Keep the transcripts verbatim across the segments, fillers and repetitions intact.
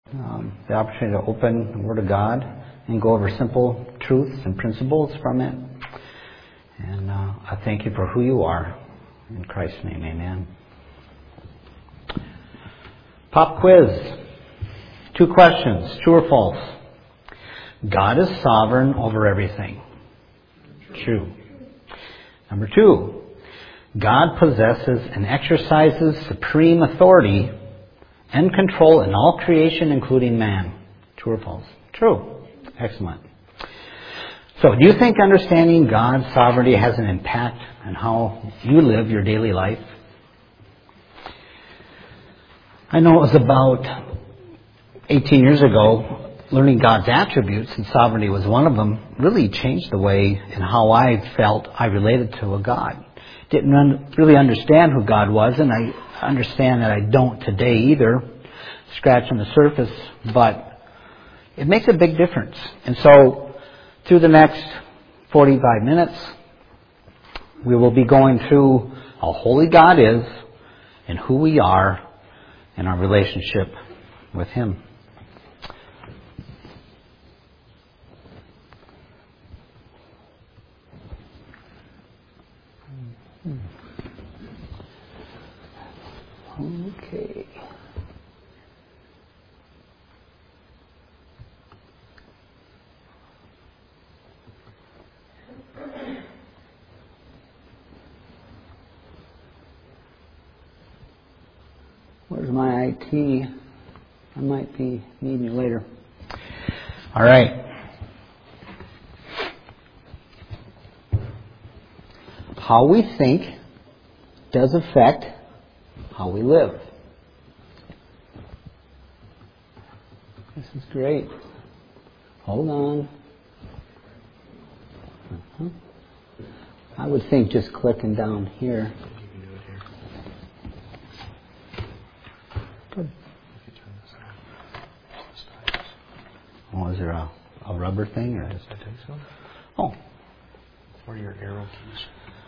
um, the opportunity to open the Word of God and go over simple truths and principles from it. And uh, I thank you for who you are. In Christ's name, amen. Pop quiz. Two questions, true or false? God is sovereign over everything. True. Number two, God possesses and exercises supreme authority and control in all creation, including man. True or false? True. Excellent. So, do you think understanding God's sovereignty has an impact on how you live your daily life? I know it was about eighteen years ago, learning God's attributes, and sovereignty was one of them, really changed the way and how I felt I related to a God. Didn't un- really understand who God was, and I understand that I don't today either, scratching the surface, but it makes a big difference. And so, through the next forty-five minutes, we will be going through how holy God is and who we are and our relationship with Him. Okay. Where's my I T? I might be needing you later. All right. How we think does affect how we live. This is great. Hold on. Uh-huh. I would think just clicking down here. Good. Oh, is there a, a rubber thing? Or? Yes, I think so. Oh. Or your arrow keys.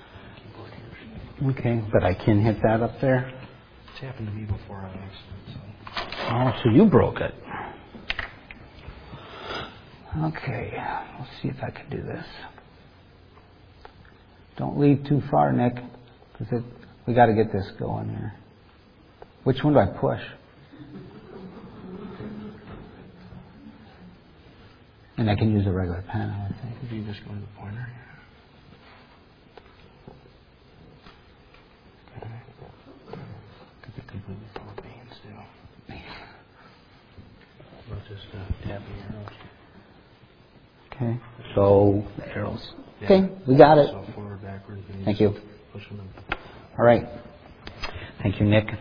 Okay, but I can hit that up there? It's happened to me before on accident. So. Oh, so you broke it. Okay, let's see if I can do this. Don't leave too far, Nick, because we got to get this going here. Which one do I push? And I can use a regular pen, I think. If you just go to the pointer. Could be completely full of beans, too. We'll just uh, tap the arrows. Okay, so the arrows. Yeah. Okay, we got it. So forward, backward. You Thank you. Push them in. All right. Thank you, Nick.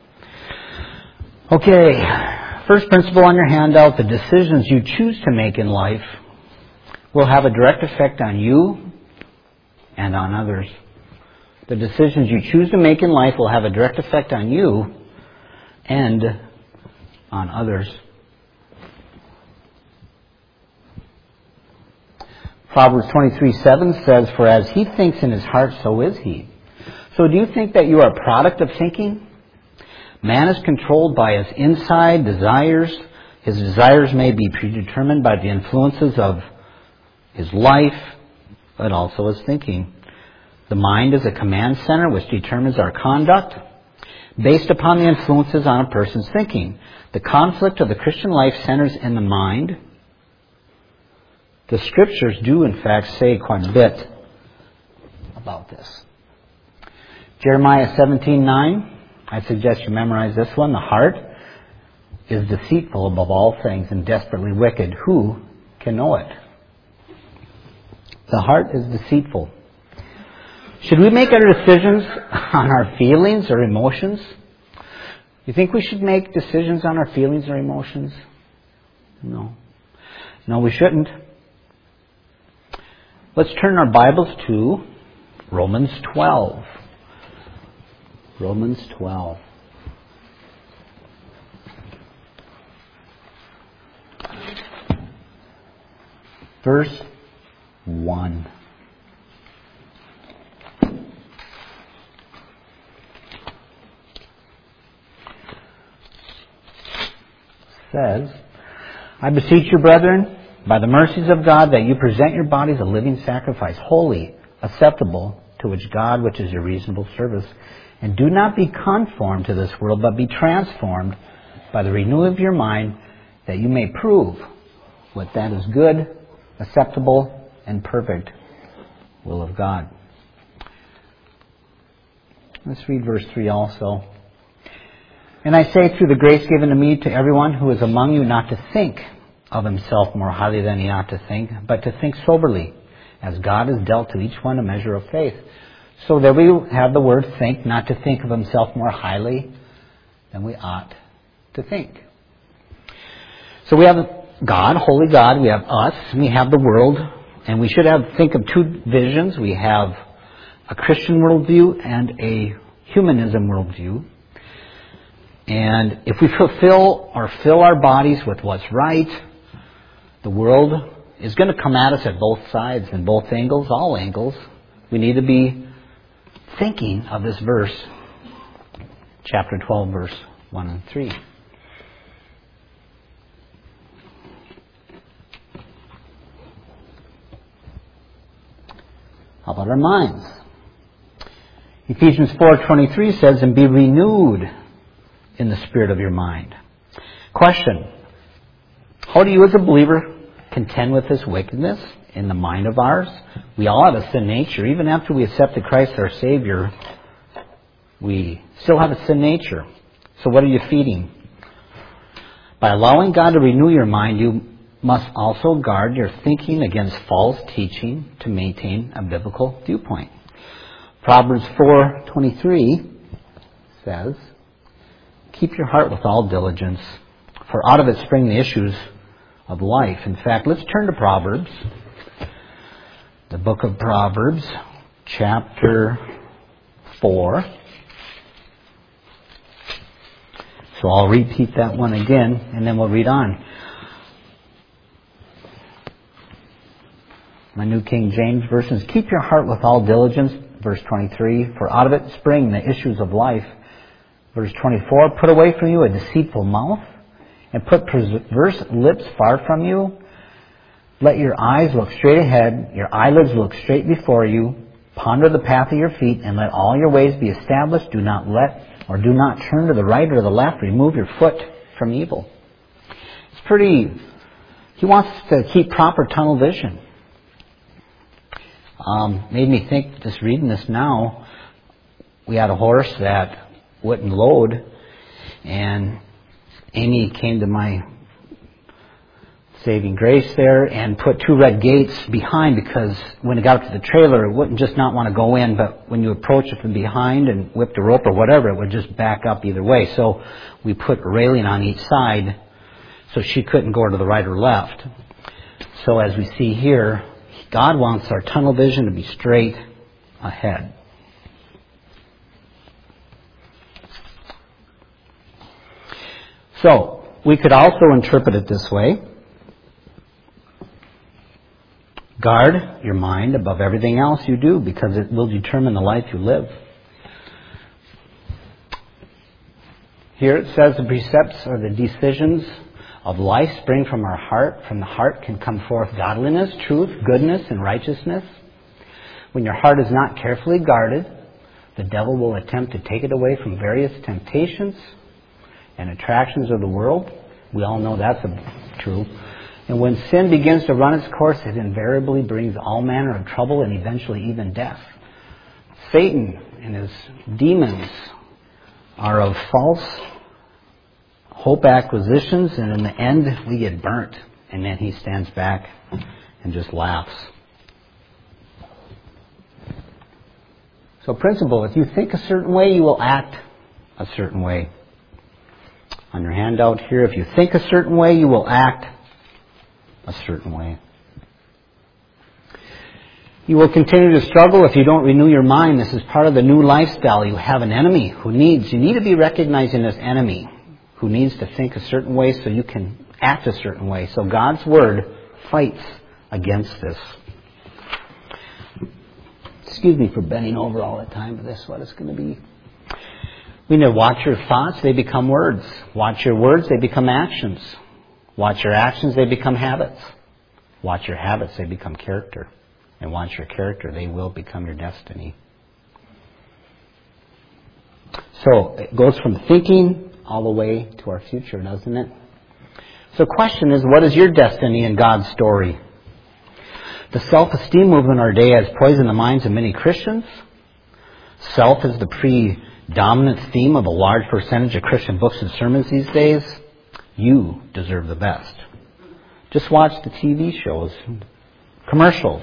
Okay, first principle on your handout, the decisions you choose to make in life will have a direct effect on you and on others. The decisions you choose to make in life will have a direct effect on you and on others. Proverbs twenty-three seven says, "For as he thinks in his heart, so is he." So do you think that you are a product of thinking? Man is controlled by his inside desires. His desires may be predetermined by the influences of his life, but also his thinking. The mind is a command center which determines our conduct based upon the influences on a person's thinking. The conflict of the Christian life centers in the mind. The Scriptures do, in fact, say quite a bit about this. Jeremiah seventeen nine. I suggest you memorize this one. The heart is deceitful above all things and desperately wicked. Who can know it? The heart is deceitful. Should we make our decisions on our feelings or emotions? You think we should make decisions on our feelings or emotions? No. No, we shouldn't. Let's turn our Bibles to Romans twelve. Romans twelve. Verse one. says, I beseech you, brethren, by the mercies of God, that you present your bodies a living sacrifice, holy, acceptable, to which God, which is your reasonable service. And do not be conformed to this world, but be transformed by the renewal of your mind, that you may prove what that is good, acceptable, and perfect will of God. Let's read verse three also. And I say, through the grace given to me, to everyone who is among you, not to think of himself more highly than he ought to think, but to think soberly, as God has dealt to each one a measure of faith. So there we have the word think, not to think of himself more highly than we ought to think. So we have God, holy God, we have us, and we have the world, and we should have think of two visions. We have a Christian worldview and a humanism worldview. And if we fulfill or fill our bodies with what's right, the world is going to come at us at both sides and both angles, all angles. We need to be thinking of this verse, chapter twelve, verse one and three. How about our minds? Ephesians four twenty-three says, and be renewed in the spirit of your mind. Question. How do you as a believer contend with this wickedness in the mind of ours? We all have a sin nature. Even after we accepted Christ our Savior, we still have a sin nature. So what are you feeding? By allowing God to renew your mind, you must also guard your thinking against false teaching to maintain a biblical viewpoint. Proverbs four twenty-three says, keep your heart with all diligence, for out of it spring the issues of life. In fact, let's turn to Proverbs, the book of Proverbs, chapter four. So I'll repeat that one again, and then we'll read on. My New King James Version, keep your heart with all diligence, verse twenty-three, for out of it spring the issues of life. Verse twenty-four, put away from you a deceitful mouth, and put perverse lips far from you. Let your eyes look straight ahead, your eyelids look straight before you. Ponder the path of your feet, and let all your ways be established. Do not let, or do not turn to the right or to the left. Remove your foot from evil. It's pretty, he wants us to keep proper tunnel vision. Um, made me think, just reading this now, we had a horse that wouldn't load, and Amy came to my saving grace there and put two red gates behind, because when it got to the trailer, it wouldn't just not want to go in, but when you approach it from behind and whipped a rope or whatever, it would just back up either way. So we put a railing on each side so she couldn't go to the right or left. So as we see here, God wants our tunnel vision to be straight ahead. So, we could also interpret it this way. Guard your mind above everything else you do, because it will determine the life you live. Here it says the precepts or the decisions of life spring from our heart. From the heart can come forth godliness, truth, goodness, and righteousness. When your heart is not carefully guarded, the devil will attempt to take it away from various temptations and attractions of the world. We all know that's true. And when sin begins to run its course, it invariably brings all manner of trouble and eventually even death. Satan and his demons are of false hope acquisitions, and in the end we get burnt, and then he stands back and just laughs. So principle, if you think a certain way, you will act a certain way. On your handout here, if you think a certain way, you will act a certain way. You will continue to struggle if you don't renew your mind. This is part of the new lifestyle. You have an enemy who needs, you need to be recognizing this enemy who needs to think a certain way so you can act a certain way. So God's Word fights against this. Excuse me for bending over all the time, but this is what it's going to be. We need to watch your thoughts, they become words. Watch your words, they become actions. Watch your actions, they become habits. Watch your habits, they become character. And watch your character, they will become your destiny. So it goes from thinking all the way to our future, doesn't it? So the question is, what is your destiny in God's story? The self-esteem movement in our day has poisoned the minds of many Christians. Self is the predominant theme of a large percentage of Christian books and sermons these days. You deserve the best. Just watch the T V shows, commercials.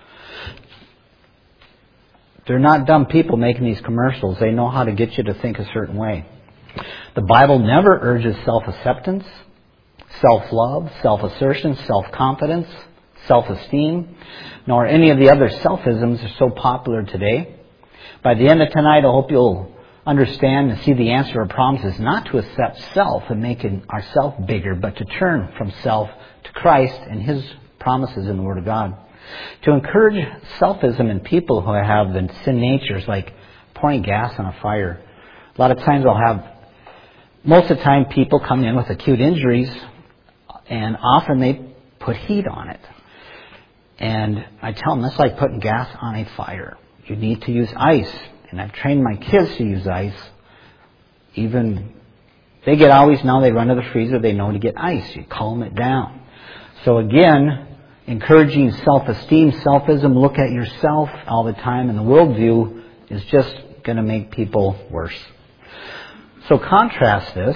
They're not dumb people making these commercials. They know how to get you to think a certain way. The Bible never urges self-acceptance, self-love, self-assertion, self-confidence, self-esteem, nor any of the other selfisms that are so popular today. By the end of tonight, I hope you'll understand and see the answer or promise is not to accept self and making ourself bigger, but to turn from self to Christ and His promises in the Word of God. To encourage selfism in people who have the sin natures, like pouring gas on a fire. A lot of times I'll have, most of the time people come in with acute injuries, and often they put heat on it. And I tell them, that's like putting gas on a fire. You need to use ice. And I've trained my kids to use ice. Even, they get always, now they run to the freezer, they know to get ice. You calm it down. So again, encouraging self-esteem, selfism, look at yourself all the time, and the worldview is just going to make people worse. So contrast this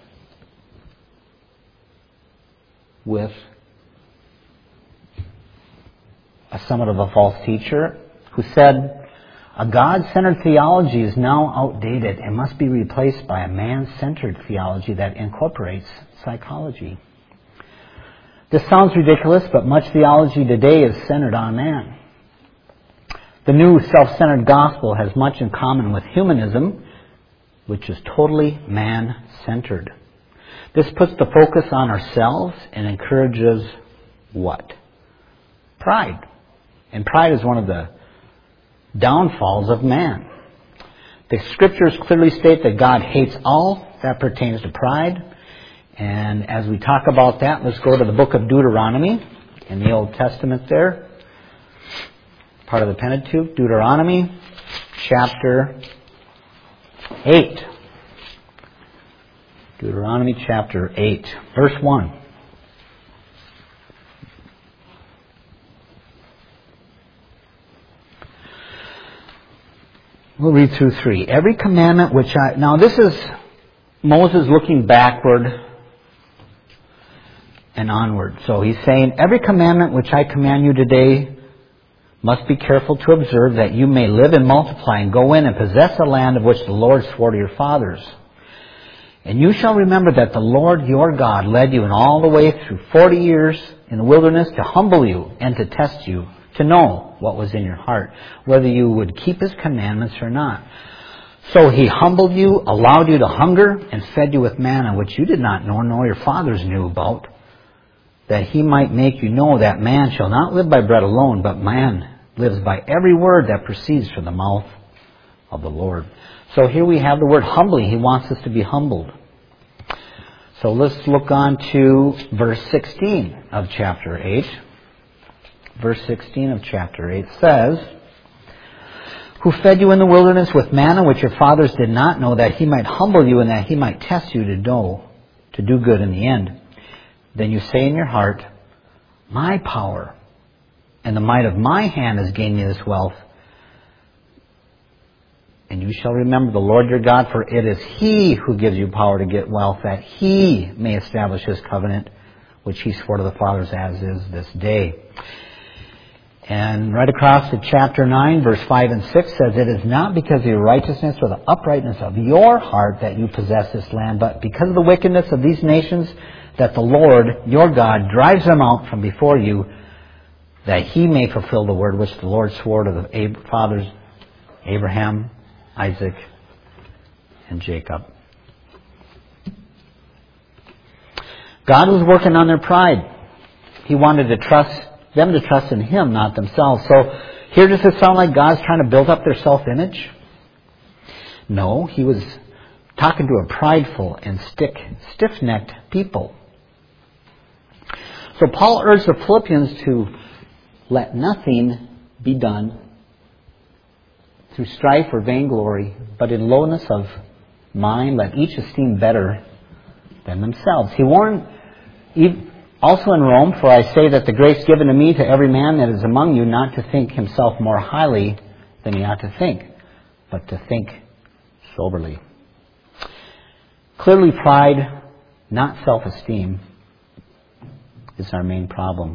with a somewhat of a false teacher who said, a God-centered theology is now outdated and must be replaced by a man-centered theology that incorporates psychology. This sounds ridiculous, but much theology today is centered on man. The new self-centered gospel has much in common with humanism, which is totally man-centered. This puts the focus on ourselves and encourages what? Pride. And pride is one of the downfalls of man. The Scriptures clearly state that God hates all that pertains to pride. And as we talk about that, let's go to the book of Deuteronomy in the Old Testament there. Part of the Pentateuch, Deuteronomy chapter eight. Deuteronomy chapter eight, verse one. We'll read through three. Every commandment which I... Now this is Moses looking backward and onward. So he's saying, every commandment which I command you today must be careful to observe, that you may live and multiply and go in and possess the land of which the Lord swore to your fathers. And you shall remember that the Lord your God led you in all the way through forty years in the wilderness to humble you and to test you, to know what was in your heart, whether you would keep His commandments or not. So He humbled you, allowed you to hunger, and fed you with manna, which you did not know, nor your fathers knew about, that He might make you know that man shall not live by bread alone, but man lives by every word that proceeds from the mouth of the Lord. So here we have the word humbly. He wants us to be humbled. So let's look on to verse sixteen of chapter eight. Verse sixteen of chapter eight says, who fed you in the wilderness with manna which your fathers did not know, that He might humble you and that He might test you to know, to do good in the end. Then you say in your heart, my power and the might of my hand has gained me this wealth. And you shall remember the Lord your God, for it is He who gives you power to get wealth, that He may establish His covenant, which He swore to the fathers, as is this day. And right across to chapter nine, verse five and six says, it is not because of your righteousness or the uprightness of your heart that you possess this land, but because of the wickedness of these nations, that the Lord your God drives them out from before you, that He may fulfill the word which the Lord swore to the fathers, Abraham, Isaac, and Jacob. God was working on their pride. He wanted to trust them to trust in Him, not themselves. So here does it sound like God's trying to build up their self-image? No, He was talking to a prideful and stick, stiff-necked people. So Paul urged the Philippians to let nothing be done through strife or vainglory, but in lowness of mind let each esteem better than themselves. He warned also in Rome, for I say that the grace given to me to every man that is among you, not to think himself more highly than he ought to think, but to think soberly. Clearly pride, not self-esteem, is our main problem.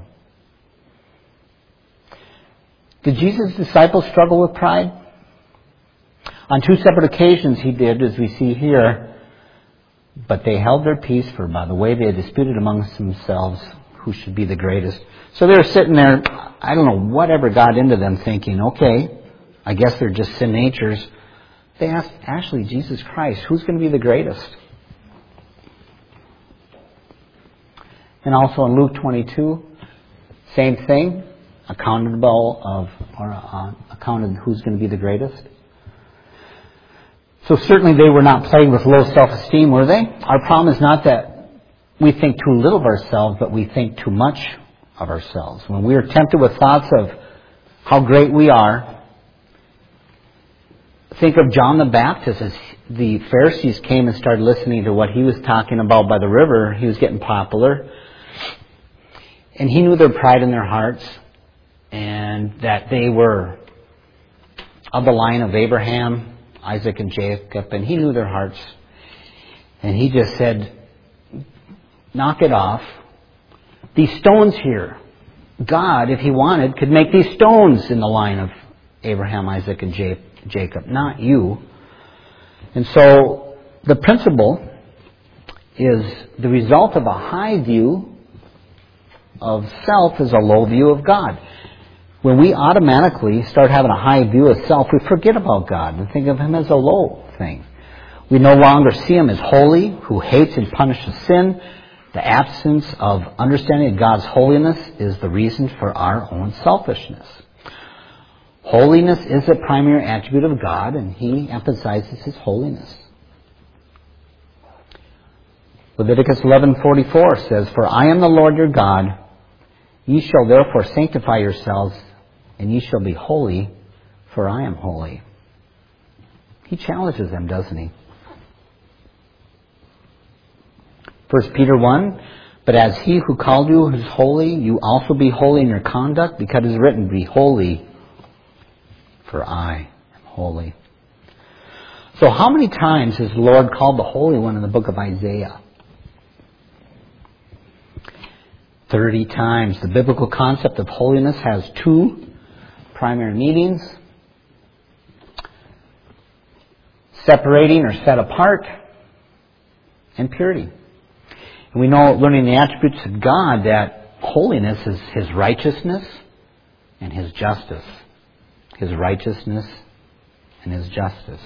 Did Jesus' disciples struggle with pride? On two separate occasions he did, as we see here. But they held their peace, for by the way they had disputed amongst themselves who should be the greatest. So they were sitting there, I don't know whatever got into them, thinking, okay, I guess they're just sin natures. They asked, actually, Jesus Christ, who's going to be the greatest? And also in Luke twenty-two, same thing, accountable of, or uh, accounted who's going to be the greatest. So certainly they were not plagued with low self-esteem, were they? Our problem is not that we think too little of ourselves, but we think too much of ourselves. When we are tempted with thoughts of how great we are, think of John the Baptist. As the Pharisees came and started listening to what he was talking about by the river, he was getting popular. And he knew their pride in their hearts, and that they were of the line of Abraham, Isaac and Jacob, and he knew their hearts. And he just said, knock it off. These stones here, God, if he wanted, could make these stones in the line of Abraham, Isaac, and Jacob, not you. And so the principle is the result of a high view of self is a low view of God. When we automatically start having a high view of self, we forget about God and think of him as a low thing. We no longer see him as holy, who hates and punishes sin. The absence of understanding of God's holiness is the reason for our own selfishness. Holiness is a primary attribute of God, and he emphasizes his holiness. Leviticus eleven forty-four says, for I am the Lord your God. Ye shall therefore sanctify yourselves, and ye shall be holy, for I am holy. He challenges them, doesn't he? First Peter one, but as he who called you is holy, you also be holy in your conduct, because it is written, be holy, for I am holy. So how many times is the Lord called the Holy One in the book of Isaiah? Thirty times. The biblical concept of holiness has two primary meanings: separating or set apart, and purity. And we know, learning the attributes of God, that holiness is his righteousness and his justice. His righteousness and his justice.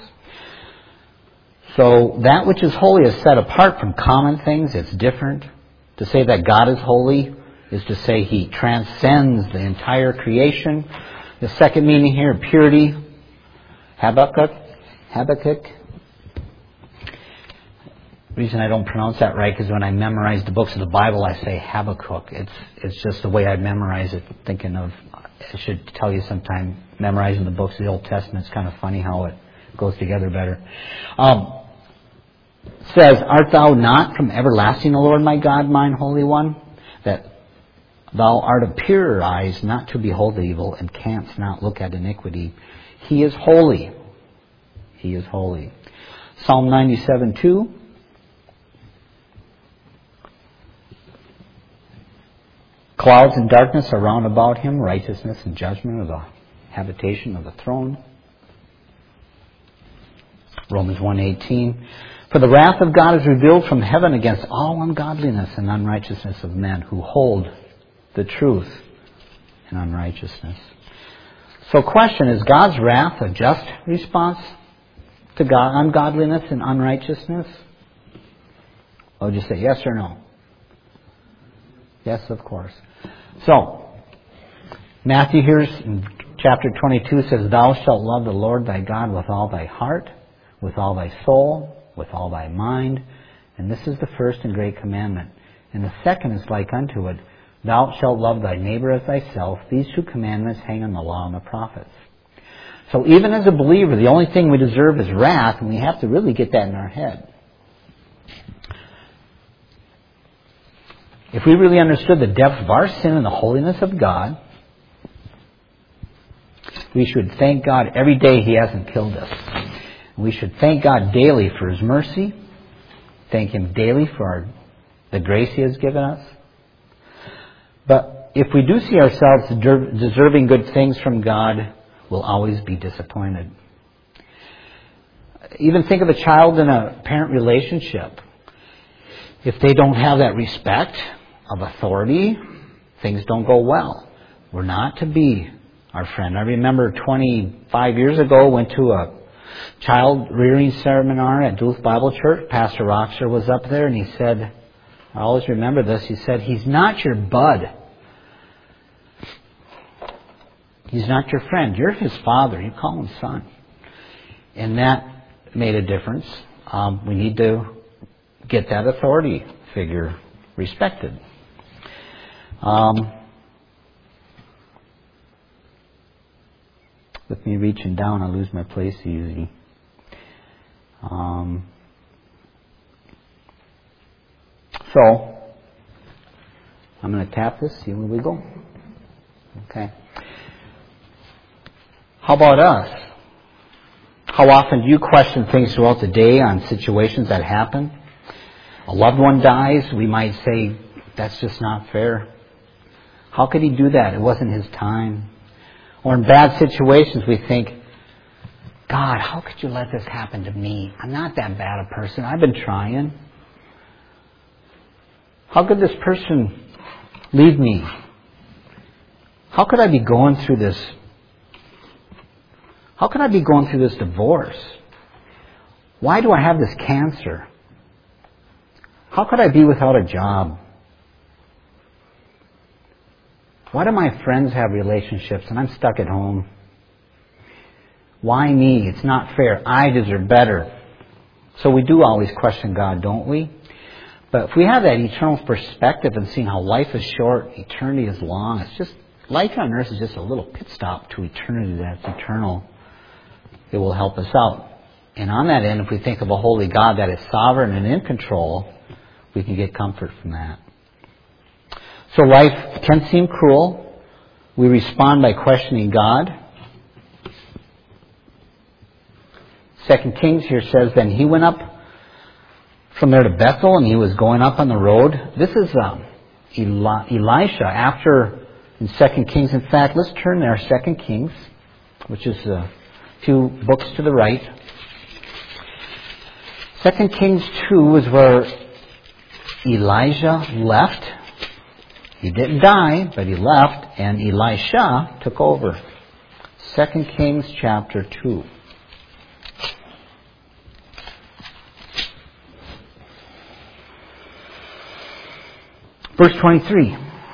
So that which is holy is set apart from common things. It's different. To say that God is holy is to say he transcends the entire creation. The second meaning here, purity. Habakkuk. Habakkuk. The reason I don't pronounce that right is when I memorize the books of the Bible, I say Habakkuk. It's it's just the way I memorize it. Thinking of, I should tell you sometime, memorizing the books of the Old Testament. It's kind of funny how it goes together better. Um, says, art thou not from everlasting, O Lord my God, mine Holy One, that thou art of purer eyes, not to behold evil, and canst not look at iniquity. He is holy. He is holy. Psalm ninety-seven two. Clouds and darkness are round about him. Righteousness and judgment are the habitation of the throne. Romans one eighteen. For the wrath of God is revealed from heaven against all ungodliness and unrighteousness of men who hold the truth in unrighteousness. So question, is God's wrath a just response to God, ungodliness and unrighteousness? Or just say yes or no? Yes, of course. So, Matthew here in chapter twenty-two says, thou shalt love the Lord thy God with all thy heart, with all thy soul, with all thy mind. And this is the first and great commandment. And the second is like unto it, Thou shalt love thy neighbor as thyself. These two commandments hang on the law and the prophets. So even as a believer, the only thing we deserve is wrath, and we have to really get that in our head. If we really understood the depth of our sin and the holiness of God, we should thank God every day He hasn't killed us. We should thank God daily for His mercy, thank Him daily for our, the grace He has given us. But if we do see ourselves deserving good things from God, we'll always be disappointed. Even think of a child in a parent relationship. If they don't have that respect of authority, things don't go well. We're not to be our friend. I remember twenty-five years ago, went to a child rearing seminar at Duluth Bible Church. Pastor Roxer was up there, and he said, I always remember this, he said, he's not your bud. He's not your friend. You're his father. You call him son. And that made a difference. Um, we need to get that authority figure respected. Um, with me reaching down, I lose my place easy. Um, so, I'm going to tap this, see where we go. Okay. How about us? How often do you question things throughout the day on situations that happen? A loved one dies, we might say, that's just not fair. How could he do that? It wasn't his time. Or in bad situations, we think, God, how could you let this happen to me? I'm not that bad a person. I've been trying. How could this person leave me? How could I be going through this? How could I be going through this divorce? Why do I have this cancer? How could I be without a job? Why do my friends have relationships and I'm stuck at home? Why me? It's not fair. I deserve better. So we do always question God, don't we? But if we have that eternal perspective and seeing how life is short, eternity is long, it's just, life on earth is just a little pit stop to eternity that's eternal. It will help us out. And on that end, if we think of a holy God that is sovereign and in control, we can get comfort from that. So life can seem cruel. We respond by questioning God. Second Kings here says, then he went up from there to Bethel, and he was going up on the road. This is um, Eli- Elisha after in Second Kings. In fact, let's turn there, Second Kings, which is a few books to the right. Second Kings two is where Elijah left. He didn't die, but he left, and Elisha took over. Second Kings chapter two. Verse twenty-three.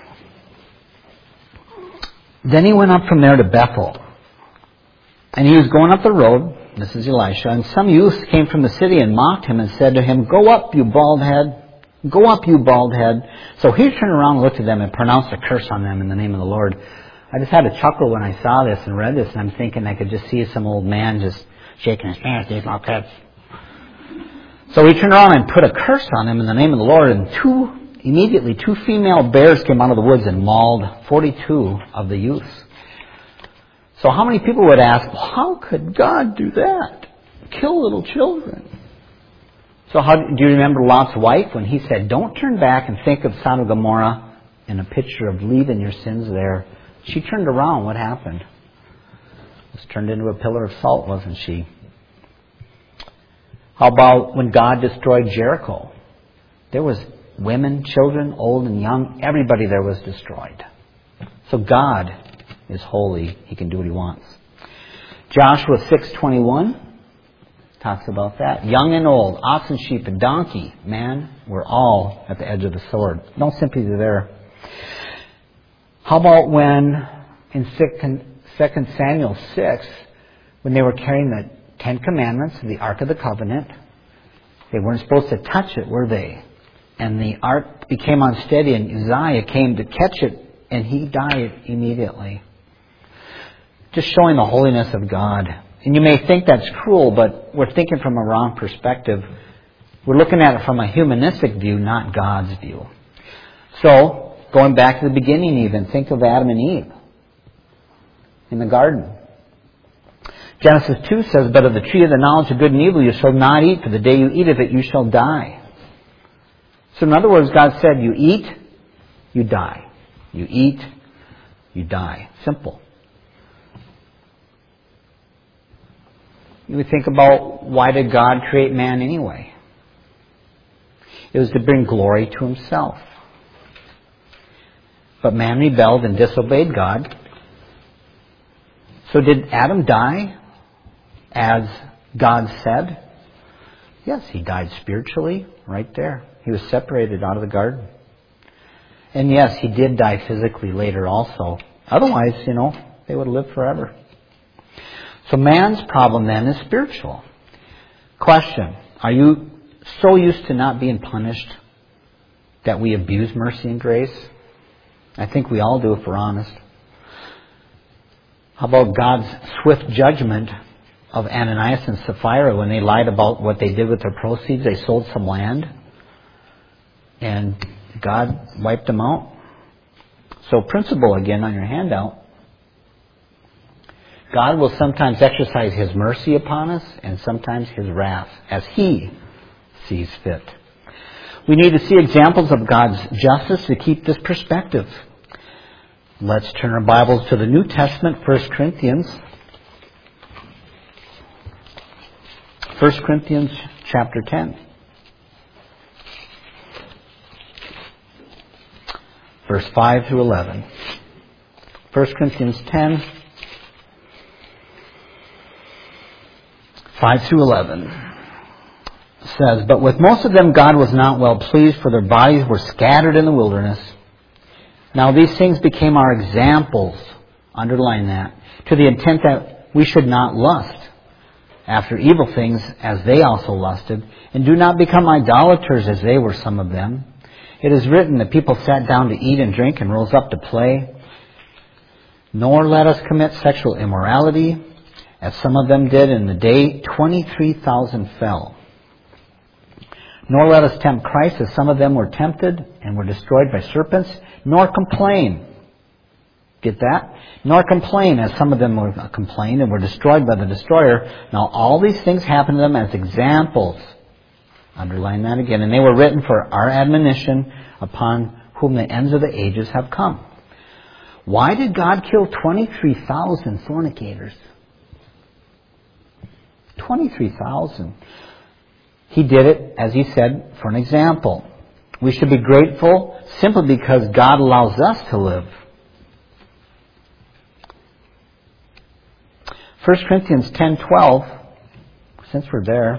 Then he went up from there to Bethel. And he was going up the road. This is Elisha. And some youths came from the city and mocked him and said to him, Go up, you bald head. Go up, you bald head. So he turned around and looked at them and pronounced a curse on them in the name of the Lord. I just had a chuckle when I saw this and read this, and I'm thinking I could just see some old man just shaking his hands. He's like that. So he turned around and put a curse on them in the name of the Lord, and two, immediately two female bears came out of the woods and mauled forty-two of the youths. So how many people would ask, well, how could God do that? Kill little children. So how do you remember Lot's wife when he said, don't turn back and think of Sodom and Gomorrah in a picture of leaving your sins there? She turned around. What happened? Was turned into a pillar of salt, wasn't she? How about when God destroyed Jericho? There was women, children, old and young. Everybody there was destroyed. So God is holy. He can do what He wants. Joshua six twenty-one talks about that. Young and old, ox and sheep and donkey, man, we're all at the edge of the sword. No sympathy there. How about when in Second Samuel six, when they were carrying the Ten Commandments, the Ark of the Covenant, they weren't supposed to touch it, were they? and the ark became unsteady, and Uzziah came to catch it, and he died immediately. Just showing the holiness of God. And you may think that's cruel, but we're thinking from a wrong perspective. We're looking at it from a humanistic view, not God's view. So, going back to the beginning even, think of Adam and Eve in the garden. Genesis two says, "But of the tree of the knowledge of good and evil you shall not eat, for the day you eat of it you shall die." So in other words, God said, you eat, you die. You eat, you die. Simple. You would think about, why did God create man anyway? It was to bring glory to himself. But man rebelled and disobeyed God. So did Adam die as God said? Yes, he died spiritually right there. He was separated out of the garden. And yes, he did die physically later also. Otherwise, you know, they would have lived forever. So man's problem then is spiritual. Question: are you so used to not being punished that we abuse mercy and grace? I think we all do if we're honest. How about God's swift judgment of Ananias and Sapphira when they lied about what they did with their proceeds? They sold some land, and God wiped them out. So principle again on your handout. God will sometimes exercise His mercy upon us and sometimes His wrath as He sees fit. We need to see examples of God's justice to keep this perspective. Let's turn our Bibles to the New Testament, First Corinthians. First Corinthians chapter ten. Verse five through eleven. First Corinthians ten, five through eleven. Says, "But with most of them God was not well pleased, for their bodies were scattered in the wilderness. Now these things became our examples," underline that, "to the intent that we should not lust after evil things as they also lusted, and do not become idolaters as they were some of them. It is written that people sat down to eat and drink and rose up to play. Nor let us commit sexual immorality, as some of them did. In the day twenty-three thousand fell. Nor let us tempt Christ, as some of them were tempted and were destroyed by serpents. Nor complain." Get that? "Nor complain, as some of them were complained and were destroyed by the destroyer. Now all these things happened to them as examples." Underline that again. "And they were written for our admonition, upon whom the ends of the ages have come." Why did God kill twenty-three thousand fornicators? twenty-three thousand. He did it, as He said, for an example. We should be grateful simply because God allows us to live. First Corinthians ten twelve, since we're there,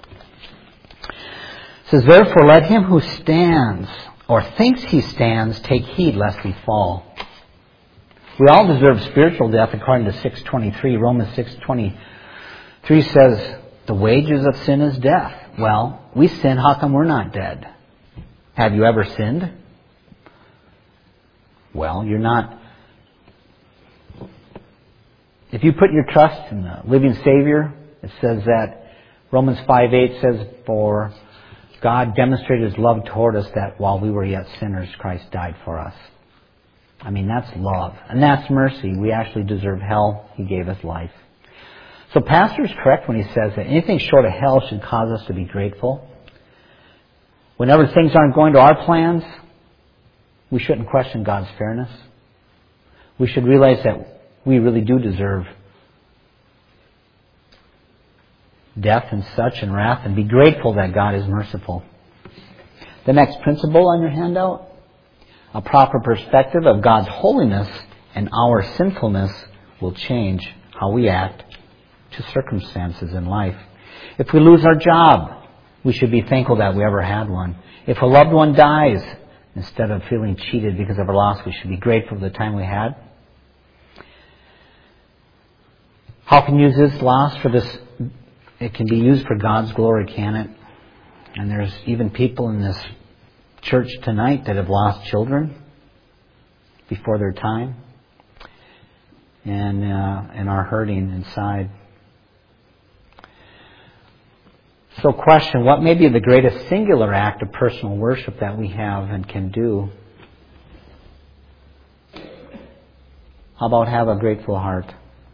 says, "Therefore let him who stands or thinks he stands take heed lest he fall." We all deserve spiritual death according to six twenty-three. Romans six twenty-three says, "The wages of sin is death." Well, we sin. How come we're not dead? Have you ever sinned? Well, you're not. If you put your trust in the living Savior, it says that Romans five eight says, "For God demonstrated His love toward us, that while we were yet sinners, Christ died for us." I mean, that's love. And that's mercy. We actually deserve hell. He gave us life. So Pastor is correct when he says that anything short of hell should cause us to be grateful. Whenever things aren't going to our plans, we shouldn't question God's fairness. We should realize that we really do deserve death and such and wrath, and be grateful that God is merciful. The next principle on your handout: a proper perspective of God's holiness and our sinfulness will change how we act to circumstances in life. If we lose our job, we should be thankful that we ever had one. If a loved one dies, instead of feeling cheated because of our loss, we should be grateful for the time we had. How can you use this loss for this? It can be used for God's glory, can it? And there's even people in this church tonight that have lost children before their time and uh, and are hurting inside. So question, what may be the greatest singular act of personal worship that we have and can do? How about have a grateful heart?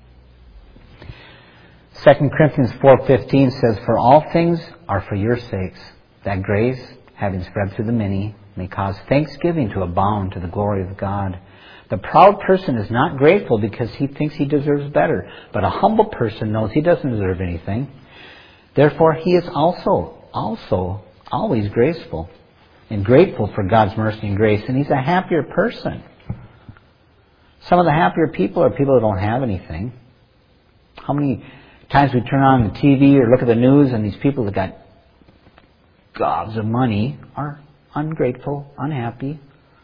Second Corinthians four fifteen says, "For all things are for your sakes, that grace, having spread through the many, may cause thanksgiving to abound to the glory of God. The proud person is not grateful because he thinks he deserves better, but a humble person knows he doesn't deserve anything. Therefore, he is also, also, always graceful and grateful for God's mercy and grace, and he's a happier person." Some of the happier people are people that don't have anything. How many times we turn on the T V or look at the news and these people that got gobs of money are ungrateful, unhappy,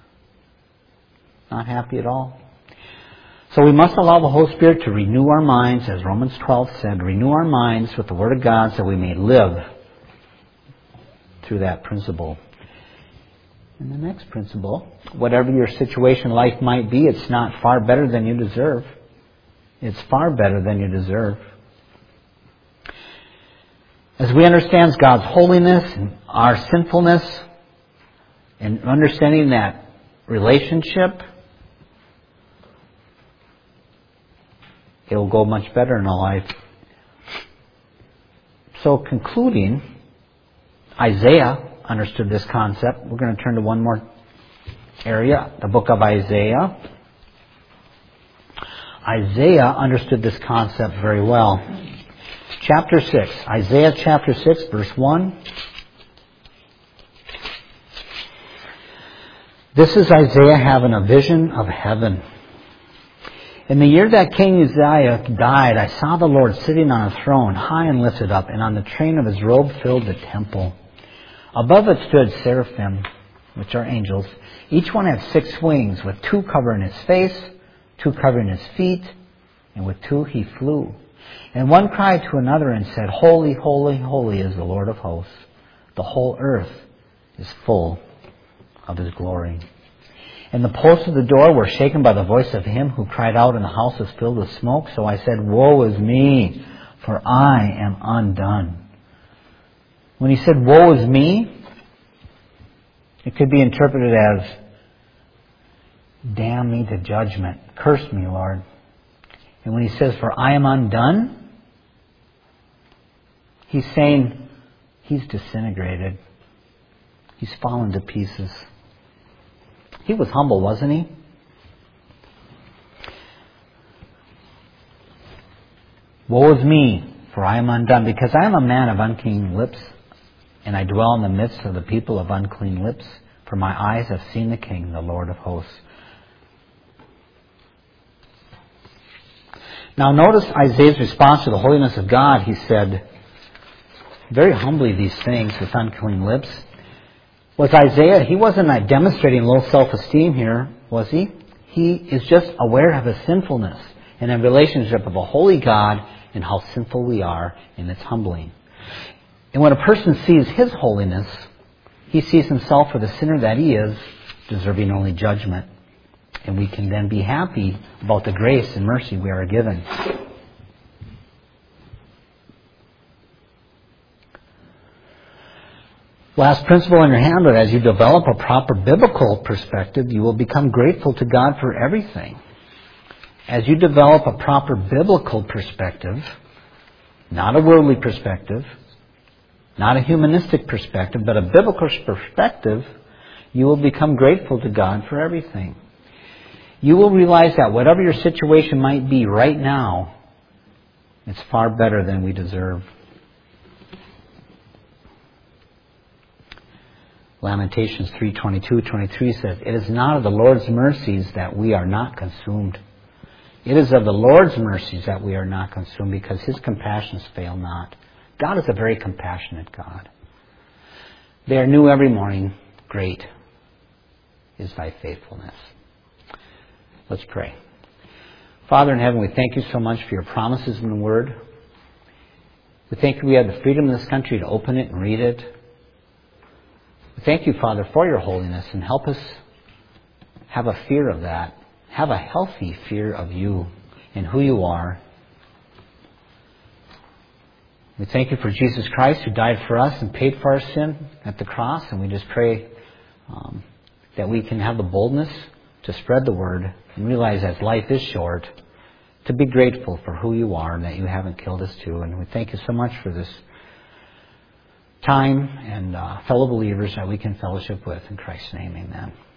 not happy at all. So we must allow the Holy Spirit to renew our minds, as Romans twelve said, renew our minds with the Word of God so we may live through that principle. And the next principle, whatever your situation in life might be, it's not far better than you deserve. It's far better than you deserve. As we understand God's holiness and our sinfulness and understanding that relationship, it will go much better in our life. So concluding, Isaiah understood this concept. We're going to turn to one more area, the book of Isaiah. Isaiah understood this concept very well. Chapter six, Isaiah chapter six, verse one. This is Isaiah having a vision of heaven. "In the year that King Uzziah died, I saw the Lord sitting on a throne, high and lifted up, and on the train of his robe filled the temple. Above it stood seraphim, which are angels. Each one had six wings, with two covering his face, two covering his feet, and with two he flew. And one cried to another and said, Holy, holy, holy is the Lord of hosts. The whole earth is full of his glory. And the posts of the door were shaken by the voice of him who cried out, and the house was filled with smoke. So I said, Woe is me, for I am undone." When he said, "Woe is me," it could be interpreted as, "Damn me to judgment. Curse me, Lord." And when he says, "For I am undone," he's saying he's disintegrated. He's fallen to pieces. He was humble, wasn't he? "Woe is me, for I am undone, because I am a man of unclean lips, and I dwell in the midst of the people of unclean lips, for my eyes have seen the King, the Lord of hosts." Now notice Isaiah's response to the holiness of God. He said very humbly these things with unclean lips. Was Isaiah, he wasn't like demonstrating low self-esteem here, was he? He is just aware of his sinfulness and a relationship of a holy God and how sinful we are, and it's humbling. And when a person sees his holiness, he sees himself for the sinner that he is, deserving only judgment. And we can then be happy about the grace and mercy we are given. Last principle in your handout, as you develop a proper biblical perspective, you will become grateful to God for everything. As you develop a proper biblical perspective, not a worldly perspective, not a humanistic perspective, but a biblical perspective, you will become grateful to God for everything. You will realize that whatever your situation might be right now, it's far better than we deserve. Lamentations three twenty-two twenty-three says, "It is not of the Lord's mercies that we are not consumed. It is of the Lord's mercies that we are not consumed, because his compassions fail not." God is a very compassionate God. They are new every morning. Great is thy faithfulness. Let's pray. Father in heaven, we thank you so much for your promises in the Word. We thank you we have the freedom in this country to open it and read it. We thank you, Father, for your holiness, and help us have a fear of that. Have a healthy fear of you and who you are. We thank you for Jesus Christ, who died for us and paid for our sin at the cross. And we just pray um, that we can have the boldness to spread the word and realize as life is short, to be grateful for who you are and that you haven't killed us too. And we thank you so much for this time and uh, fellow believers that we can fellowship with. In Christ's name, amen.